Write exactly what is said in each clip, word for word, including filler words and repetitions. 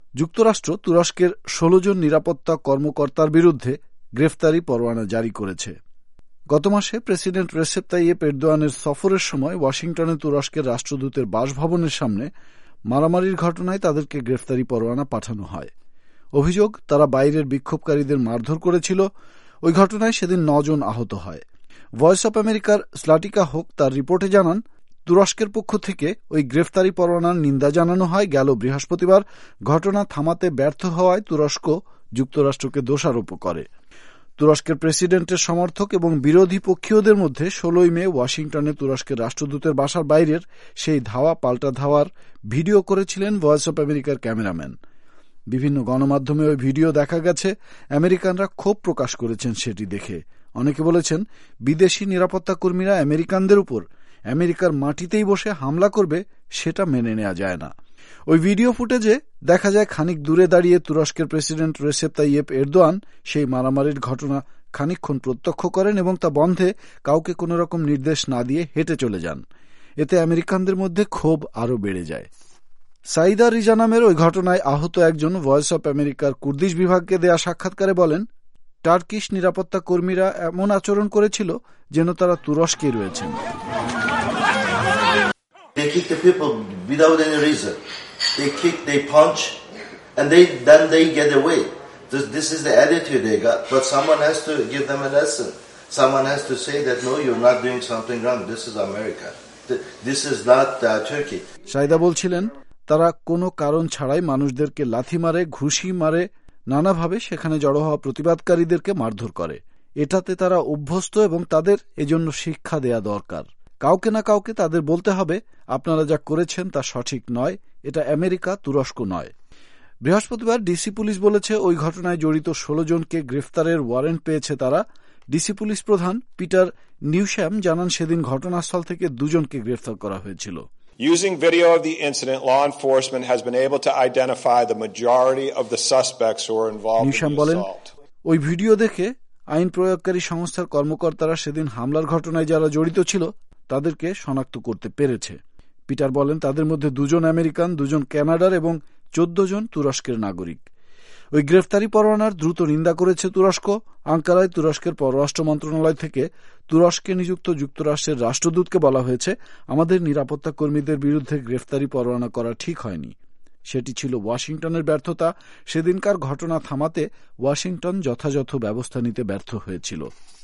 যুক্তরাষ্ট্র তুরস্কের ষোলো জন নিরাপত্তা কর্মকর্তার বিরুদ্ধে গ্রেফতারি পরোয়ানা জারি করেছে। গত মাসে প্রেসিডেন্ট রেসেপ তাইয়েপ এরদোয়ানের সফরের সময় ওয়াশিংটনে তুরস্কের রাষ্ট্রদূতের বাসভবনের সামনে মারামারির ঘটনায় তাদেরকে গ্রেফতারি পরোয়ানা পাঠানো হয়। অভিযোগ, তারা বাইরের বিক্ষোভকারীদের মারধর করেছিল। ওই ঘটনায় সেদিন নজন আহত হয়। ভয়েস অব আমেরিকার স্লাটিকা হোক তার রিপোর্টে জানান, তুরস্কের পক্ষ থেকে ওই গ্রেফতারি পরোয়ানার নিন্দা জানানো হয়। গেল বৃহস্পতিবার ঘটনা থামাতে ব্যর্থ হওয়ায় তুরস্ক যুক্তরাষ্ট্রকে দোষারোপ করে। তুরস্কের প্রেসিডেন্টের সমর্থক এবং বিরোধী পক্ষীয়দের মধ্যে ষোলোই মে ওয়াশিংটনে তুরস্কের রাষ্ট্রদূতের বাসার বাইরের সেই ধাওয়া পাল্টা ধাওয়ার ভিডিও করেছিলেন ভয়েস অব আমেরিকার ক্যামেরাম্যান। বিভিন্ন গণমাধ্যমে ওই ভিডিও দেখা গেছে। আমেরিকানরা ক্ষোভ প্রকাশ করেছেন সেটি দেখে। অনেকে বলেছেন, বিদেশি নিরাপত্তা কর্মীরা আমেরিকানদের উপর আমেরিকার মাটিতেই বসে হামলা করবে, সেটা মেনে নেওয়া যায় না। ওই ভিডিও ফুটেজে দেখা যায় খানিক দূরে দাঁড়িয়ে তুরস্কের প্রেসিডেন্ট রেসেপ তাইয়েপ এরদোয়ান সেই মারামারির ঘটনা খানিকক্ষণ প্রত্যক্ষ করেন এবং তা বন্ধে কাউকে কোনো রকম নির্দেশ না দিয়ে হেঁটে চলে যান। এতে আমেরিকানদের মধ্যে ক্ষোভ আরও বেড়ে যায়। সাইদা রিজা নামের ওই ঘটনায় আহত একজন ভয়েস অব আমেরিকার কুর্দিশ বিভাগকে দেয়া সাক্ষাৎকারে বলেন, টার্কিশ নিরাপত্তা কর্মীরা এমন আচরণ করেছিল যেন তারা তুরস্কেই রয়েছেন। They kick the people without any reason. They kick, they punch, and they then they get away. This, this is the attitude they got. But someone has to give them a lesson. Someone has to say that no, you're not doing something wrong. This is America. This is not uh, Turkey. Saida বলছিলেন, তারা কোনো কারণ ছাড়াই মানুষদেরকে লাথি মারে, ঘুষি মারে, নানাভাবে সেখানে জড়ো হওয়া প্রতিবাদকারীদেরকে মারধর করে। এটাতে তারা অভ্যস্ত এবং তাদের এজন্য শিক্ষা দেয়া দরকার। কাউকে না কাউকে তাদের বলতে হবে, আপনারা যা করেছেন তা সঠিক নয়, এটা আমেরিকা, তুরস্ক নয়। বৃহস্পতিবার ডিসি পুলিশ বলেছে, ওই ঘটনায় জড়িত ষোলো জনকে গ্রেফতারের ওয়ারেন্ট পেয়েছে তারা। ডিসি পুলিশ প্রধান পিটার নিউশ্যাম জানান, সেদিন ঘটনাস্থল থেকে দুজনকে গ্রেফতার করা হয়েছিল। Using video of the incident, law enforcement has been able to identify the majority of the suspects who were involved in the assault. ওই ভিডিও দেখে আইন প্রয়োগকারী সংস্থার কর্মকর্তারা সেদিন হামলার ঘটনায় যারা জড়িত ছিল তাদেরকে শনাক্ত করতে পেরেছে। পিটার বলেন, তাদের মধ্যে দুজন আমেরিকান, দুজন কানাডার এবং চোদ্দ জন তুরস্কের নাগরিক। ওই গ্রেফতারি পরোয়ানার দ্রুত নিন্দা করেছে তুরস্ক। আঙ্কারায় তুরস্কের পররাষ্ট্র মন্ত্রণালয় থেকে তুরস্কে নিযুক্ত যুক্তরাষ্ট্রের রাষ্ট্রদূতকে বলা হয়েছে, আমাদের নিরাপত্তা কর্মীদের বিরুদ্ধে গ্রেফতারি পরোয়ানা করা ঠিক হয়নি। সেটি ছিল ওয়াশিংটনের ব্যর্থতা। সেদিনকার ঘটনা থামাতে ওয়াশিংটন যথাযথ ব্যবস্থা নিতে ব্যর্থ হয়েছিল।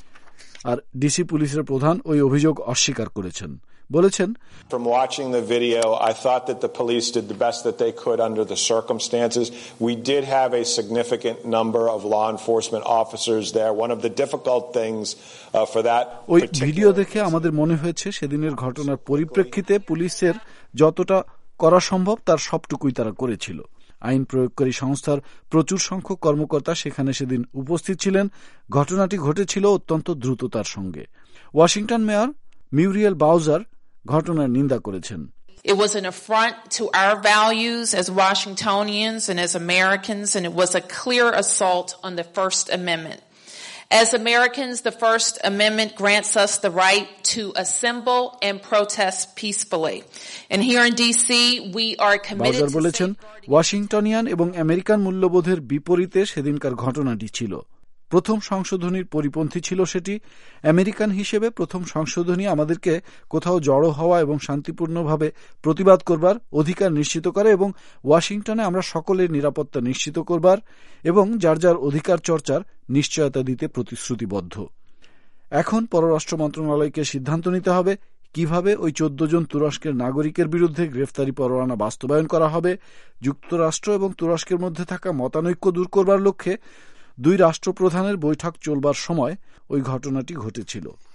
আর ডিসি পুলিশের প্রধান ওই অভিযোগ অস্বীকার করেছেন। বলেছেন, From watching the video, I thought that the police did the best that they could under the circumstances. We did have a significant number of law enforcement officers there. One of the difficult things uh, for that ওই video দেখে আমাদের মনে হয়েছে সেদিনের ঘটনার পরিপ্রেক্ষিতে পুলিশের যতটা করা সম্ভব তার সবটুকুই তারা করেছিল। আইন প্রয়োগকারী সংস্থার প্রচুর সংখ্যক কর্মকর্তা সেখানে সেদিন উপস্থিত ছিলেন। ঘটনাটি ঘটেছিল অত্যন্ত দ্রুততার সঙ্গে। ওয়াশিংটন মেয়র মিউরিয়েল বাউজার ঘটনার নিন্দা করেছেন। It was an affront to our values as Washingtonians and as Americans, and it was a clear assault on the First Amendment. As Americans, the First Amendment grants us the right to assemble and protest peacefully. And here in D C, we are committed to বলেছেন, ওয়াশিংটনিয়ান এবং American মূল্যবোধের বিপরীতে সেদিনকার ঘটনাটি ছিল। প্রথম সংশোধনীর পরিপন্থী ছিল সেটি। আমেরিকান হিসেবে প্রথম সংশোধনী আমাদেরকে কোথাও জড়ো হওয়া এবং শান্তিপূর্ণভাবে প্রতিবাদ করবার অধিকার নিশ্চিত করে এবং ওয়াশিংটনে আমরা সকলের নিরাপত্তা নিশ্চিত করবার এবং যার যার অধিকার চর্চার নিশ্চয়তা দিতে প্রতিশ্রুতিবদ্ধ। এখন পররাষ্ট্র মন্ত্রণালয়কে সিদ্ধান্ত নিতে হবে কিভাবে ওই চোদ্দ জন তুরস্কের নাগরিকের বিরুদ্ধে গ্রেফতারি পরোয়ানা বাস্তবায়ন করা হবে। যুক্তরাষ্ট্র এবং তুরস্কের মধ্যে থাকা মতানৈক্য দূর করবার লক্ষ্যে দুই রাষ্ট্রপ্রধানের বৈঠক চলবার সময় ওই ঘটনাটি ঘটেছিল।